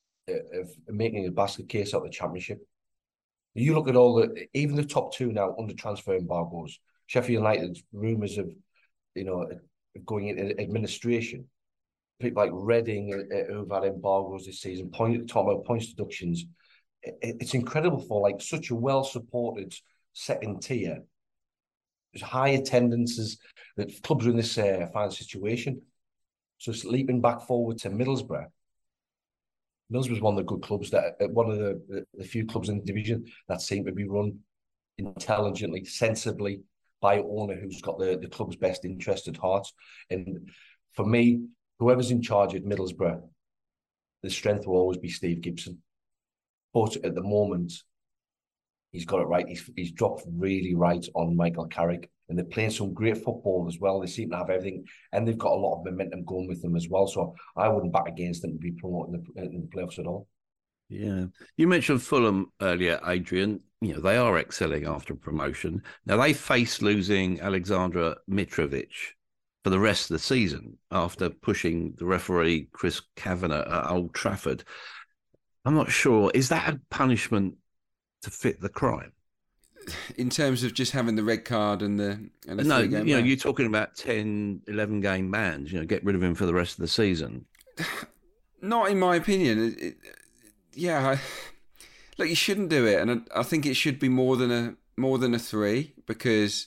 of making a basket case out of the Championship. You look at all the, even the top two now under transfer embargoes. Sheffield United, rumours of, you know, going into administration. People like Reading, uh, who've had embargoes this season, point, talking about points deductions. It, it's incredible for like such a well-supported second tier. There's high attendances that clubs are in this uh, fine situation. So it's leaping back forward to Middlesbrough. Middlesbrough's one of the good clubs that one of the, the few clubs in the division that seem to be run intelligently, sensibly by an owner who's got the, the club's best interest at heart. And for me, whoever's in charge at Middlesbrough, the strength will always be Steve Gibson. But at the moment, he's got it right. He's, he's dropped really right on Michael Carrick. And they're playing some great football as well. They seem to have everything. And they've got a lot of momentum going with them as well. So I wouldn't back against them to be promoting the, in the playoffs at all. Yeah. You mentioned Fulham earlier, Adrian. You know, they are excelling after promotion. Now, they face losing Alexander Mitrovic for the rest of the season after pushing the referee, Chris Kavanagh, at Old Trafford. I'm not sure. Is that a punishment to fit the crime? In terms of just having the red card and the and the no, you ban? know, you're talking about ten, eleven game bans. You know, get rid of him for the rest of the season. Not in my opinion. It, it, yeah, I, look, you shouldn't do it, and I, I think it should be more than a more than a three because,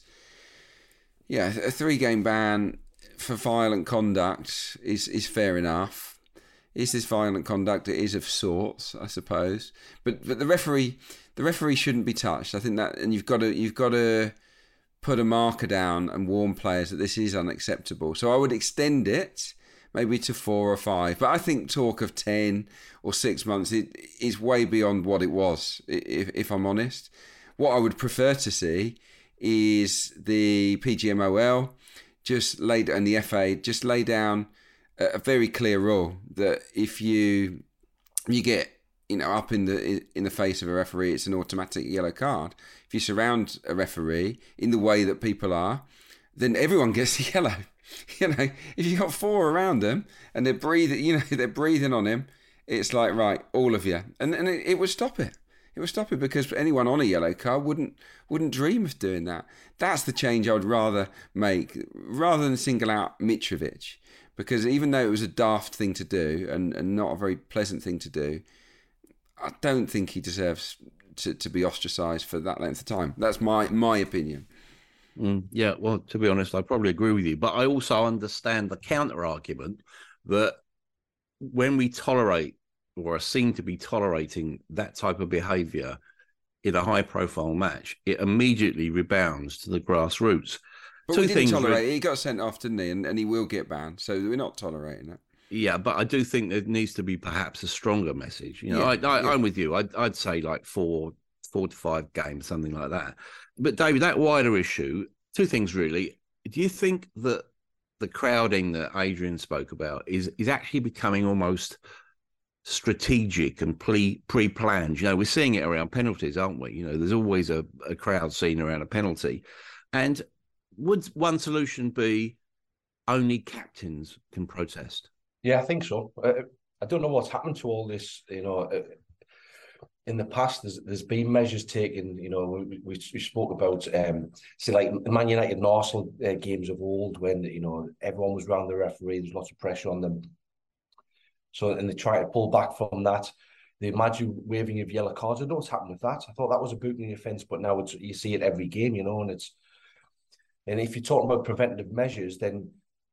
yeah, a three game ban for violent conduct is is fair enough. Is this violent conduct? It is of sorts, I suppose. But but the referee, the referee shouldn't be touched. I think that, and you've got to you've got to put a marker down and warn players that this is unacceptable. So I would extend it maybe to four or five. But I think talk of ten or six months it, is way beyond what it was. If if I'm honest, what I would prefer to see is the P G M O L just lay and the F A just lay down a very clear rule that if you you get you know up in the in the face of a referee, it's an automatic yellow card. If you surround a referee in the way that people are, then everyone gets a yellow. You know, if you got four around them and they're breathing, you know, they're breathing on him, it's like right, all of you, and and it, it would stop it. It would stop it because anyone on a yellow card wouldn't wouldn't dream of doing that. That's the change I would rather make, rather than single out Mitrovic. Because even though it was a daft thing to do and, and not a very pleasant thing to do, I don't think he deserves to, to be ostracised for that length of time. That's my my opinion. Mm, yeah, well, to be honest, I probably agree with you. But I also understand the counter-argument that when we tolerate or are seen to be tolerating that type of behaviour in a high-profile match, it immediately rebounds to the grassroots. But Two we didn't things tolerate with, it. He got sent off, didn't he? And, and he will get banned. So we're not tolerating it. Yeah, but I do think there needs to be perhaps a stronger message. You know, Yeah, I, I, yeah. I'm with you. I'd, I'd say like four, four to five games, something like that. But David, that wider issue, two things really. Do you think that the crowding that Adrian spoke about is is actually becoming almost strategic and pre pre-planned? You know, we're seeing it around penalties, aren't we? You know, there's always a, a crowd scene around a penalty, and would one solution be only captains can protest? Yeah, I think so. Uh, I don't know what's happened to all this. You know, uh, in the past, there's there's been measures taken. You know, we we, we spoke about, um, say, like Man United and Arsenal uh, games of old, when you know everyone was around the referee. There's lots of pressure on them. So, and they try to pull back from that. The imagine waving of yellow cards. I don't know what's happened with that. I thought that was a booting offence, but now it's you see it every game. You know, and it's and if you're talking about preventative measures, then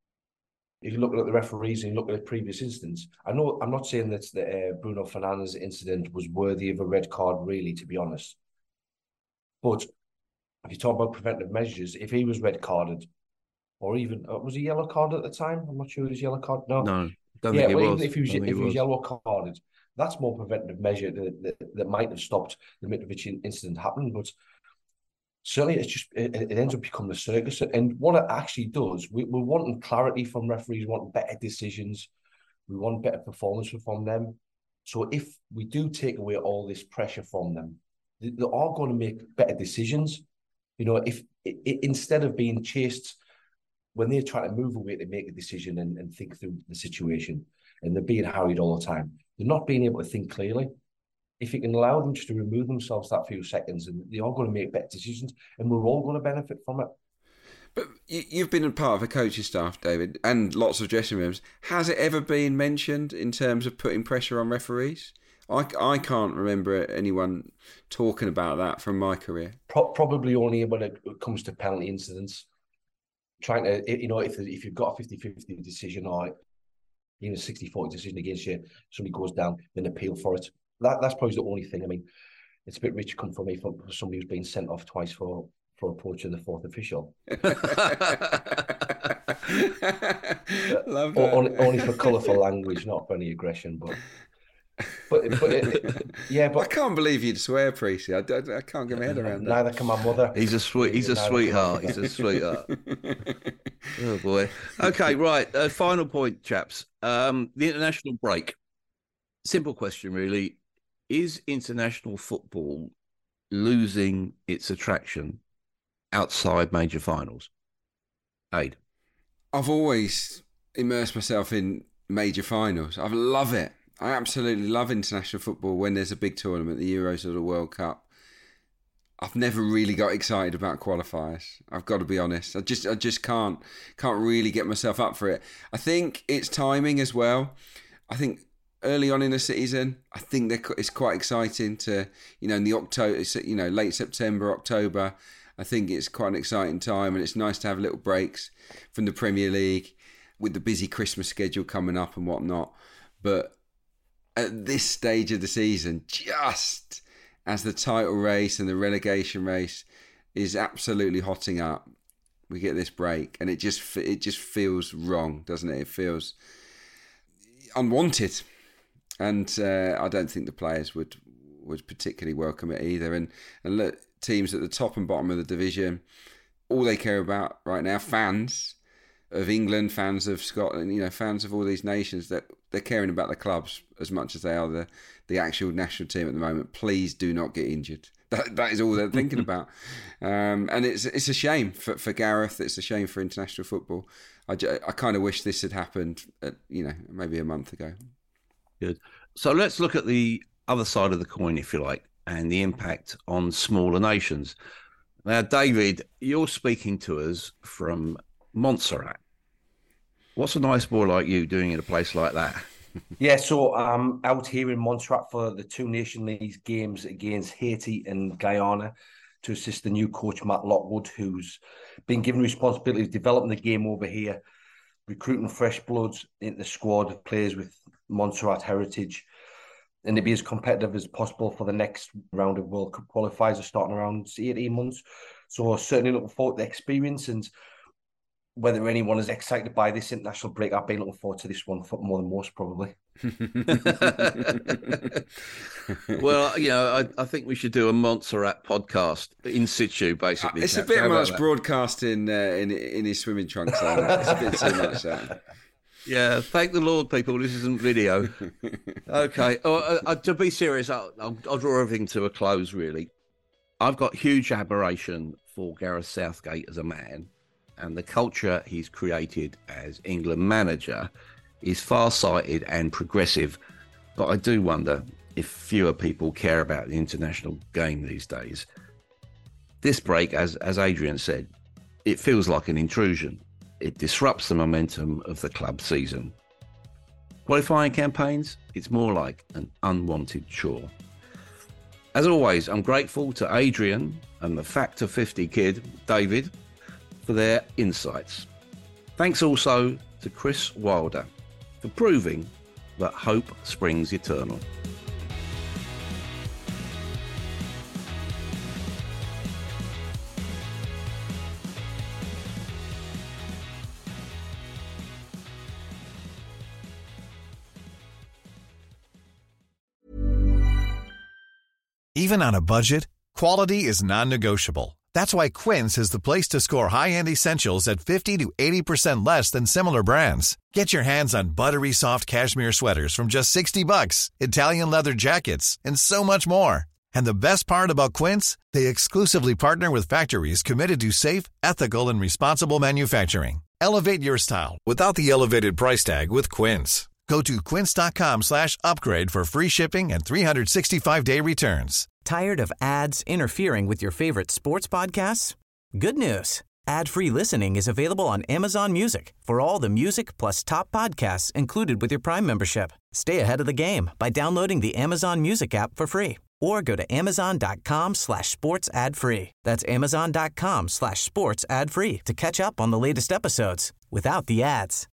if you look at the referees and you look at the previous instance, I know I'm not saying that the uh, Bruno Fernandes incident was worthy of a red card, really, to be honest. But if you talk about preventive measures, if he was red carded, or even uh, was he yellow carded at the time? I'm not sure he was yellow carded. No, No, don't yeah, think he well, was. even if he was, Don't if think he was was. yellow carded, that's more preventive measure that, that, that might have stopped the Mitrovic incident happening. But certainly, it's just it, it ends up becoming a circus. And what it actually does, we, we're wanting clarity from referees, wanting better decisions, we want better performance from them. So if we do take away all this pressure from them, they, they are going to make better decisions. You know, if it, instead of being chased when they're trying to move away to make a decision and, and think through the situation, and they're being harried all the time, they're not being able to think clearly. If you can allow them just to remove themselves that few seconds, and they are going to make better decisions, and we're all going to benefit from it. But you've been a part of a coaching staff, David, and lots of dressing rooms. Has it ever been mentioned in terms of putting pressure on referees? I, I can't remember anyone talking about that from my career. Pro- probably only when it comes to penalty incidents. Trying to, you know, if if you've got a fifty-fifty decision or even a sixty-forty decision against you, somebody goes down, then appeal for it. That That's probably the only thing. I mean, it's a bit rich come from me for somebody who's been sent off twice for, for approaching the fourth official. Love that. Only, only for colourful language, not for any aggression, but... But, but it, yeah, but I can't believe you'd swear, Precy. I, I, I can't get my head around that. Neither can my mother. He's a sweet. He's a Neither sweetheart. He's a sweetheart. Oh boy. Okay, right. Uh, final point, chaps. Um, the international break. Simple question, really. Is international football losing its attraction outside major finals? Aid. I've always immersed myself in major finals. I love it. I absolutely love international football when there's a big tournament, the Euros or the World Cup. I've never really got excited about qualifiers. I've got to be honest. I just I just can't can't really get myself up for it. I think it's timing as well. I think early on in the season, I think it's quite exciting to, you know, in the October, you know, late September, October. I think it's quite an exciting time, and it's nice to have little breaks from the Premier League with the busy Christmas schedule coming up and whatnot. But at this stage of the season, just as the title race and the relegation race is absolutely hotting up, we get this break, and it just it just feels wrong, doesn't it? It feels unwanted, and uh, I don't think the players would would particularly welcome it either. And and look, teams at the top and bottom of the division, all they care about right now, fans of England, fans of Scotland, you know, fans of all these nations, that they're caring about the clubs as much as they are the, the actual national team at the moment. Please do not get injured. That that is all they're thinking about. Um, and it's it's a shame for, for Gareth. It's a shame for international football. I, I kind of wish this had happened, at, you know, maybe a month ago. Good. So let's look at the other side of the coin, if you like, and the impact on smaller nations. Now, David, you're speaking to us from Montserrat. What's a nice boy like you doing in a place like that? Yeah, so I'm out here in Montserrat for the two Nation League games against Haiti and Guyana to assist the new coach, Matt Lockwood, who's been given responsibility of developing the game over here, recruiting fresh bloods into the squad of players with Montserrat heritage, and to be as competitive as possible for the next round of World Cup qualifiers starting around eighteen months. So certainly looking forward to the experience, and whether anyone is excited by this international break, I've been looking forward to this one more than most, probably. Well, you know, I, I think we should do a Montserrat podcast in situ, basically. It's a bit much broadcasting uh, in in his swimming trunks. It's a bit too much. That. Yeah, thank the Lord, people. This isn't video. Okay. Oh, uh, to be serious, I'll, I'll, I'll draw everything to a close, really. I've got huge admiration for Gareth Southgate as a man, and the culture he's created as England manager is far-sighted and progressive. But I do wonder if fewer people care about the international game these days. This break, as, as Adrian said, it feels like an intrusion. It disrupts the momentum of the club season. Qualifying campaigns, it's more like an unwanted chore. As always, I'm grateful to Adrian and the Factor fifty kid, David, for their insights. Thanks also to Chris Wilder for proving that hope springs eternal. Even on a budget, quality is non-negotiable. That's why Quince is the place to score high-end essentials at fifty to eighty percent less than similar brands. Get your hands on buttery soft cashmere sweaters from just sixty bucks, Italian leather jackets, and so much more. And the best part about Quince, they exclusively partner with factories committed to safe, ethical, and responsible manufacturing. Elevate your style without the elevated price tag with Quince. Go to quince.com slash upgrade for free shipping and three sixty-five day returns. Tired of ads interfering with your favorite sports podcasts? Good news. Ad-free listening is available on Amazon Music for all the music plus top podcasts included with your Prime membership. Stay ahead of the game by downloading the Amazon Music app for free or go to amazon.com slash sports ad free. That's amazon.com slash sports ad free to catch up on the latest episodes without the ads.